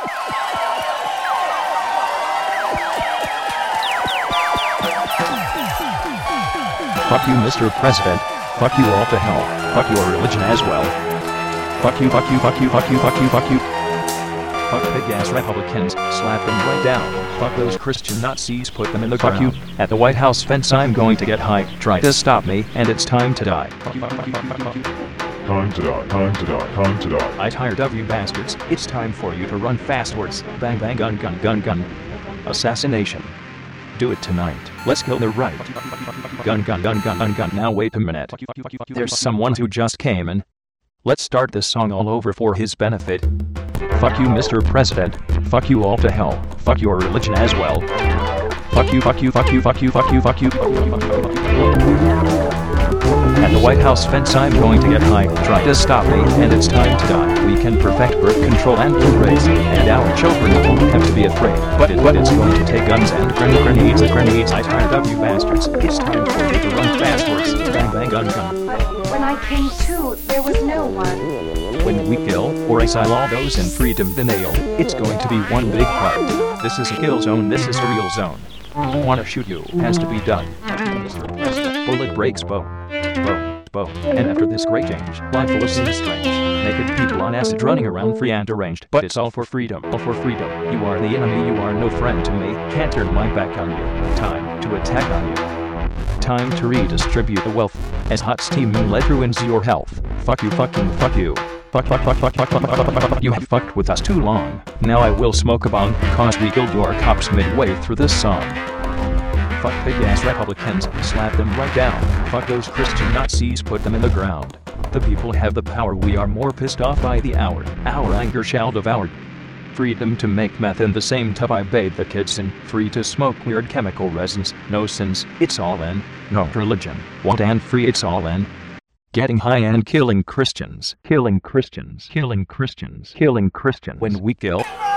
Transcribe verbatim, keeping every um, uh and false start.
Fuck you, Mister President. Fuck you all to hell. Fuck your religion as well. Fuck you, fuck you, fuck you, fuck you, fuck you, fuck you. Fuck big-ass Republicans, slap them right down. Fuck those Christian Nazis, put them in the ground. Fuck you, at the White House fence I'm going to get high. Try to stop me, and it's time to die. Fuck you, fuck you, fuck you, fuck you. Time to die, time to die, time to die. I tired of you bastards. It's time for you to run fastwards. Bang bang gun gun gun gun. Assassination. Do it tonight. Let's kill the right. Gun gun gun gun gun gun. Now wait a minute. There's someone who just came in. Let's start this song all over for his benefit. Fuck you, Mister President. Fuck you all to hell. Fuck your religion as well. Fuck you, fuck you, fuck you, fuck you, fuck you, fuck you. At the White House fence I'm going to get high. Try to stop me, and it's time to die. We can perfect birth control and race, and our children won't have to be afraid. But, it, but it's going to take guns and grenades and grenades. I tired of you bastards. It's time for you to run fastwards. Bang bang gun gun. When I came to, there was no one. When we kill or exile all those in freedom denial, it's going to be one big party. This is a kill zone, this is a real zone. Wanna shoot you, has to be done. Bullet breaks bow. Bow, bow. And after this great change, life will seem strange. Naked people on acid running around free and arranged. But it's all for freedom, all for freedom. You are the enemy, you are no friend to me. Can't turn my back on you. Time to attack on you. Time to redistribute the wealth. As hot steaming lead ruins your health. Fuck you, fucking fuck you. Fuck, fuck, fuck, fuck, fuck, fuck, fuck, fuck, fuck. You have fucked with us too long. Now I will smoke a bong, cause we killed your cops midway through this song. Fuck big-ass Republicans, slap them right down. Fuck those Christian Nazis, put them in the ground. The people have the power, we are more pissed off by the hour. Our anger shall devour. Freedom to make meth in the same tub I bathe the kids in. Free to smoke weird chemical resins. No sins, it's all in. No religion. Want and free, it's all in. Getting high and killing Christians. Killing Christians. Killing Christians. Killing Christians. When we kill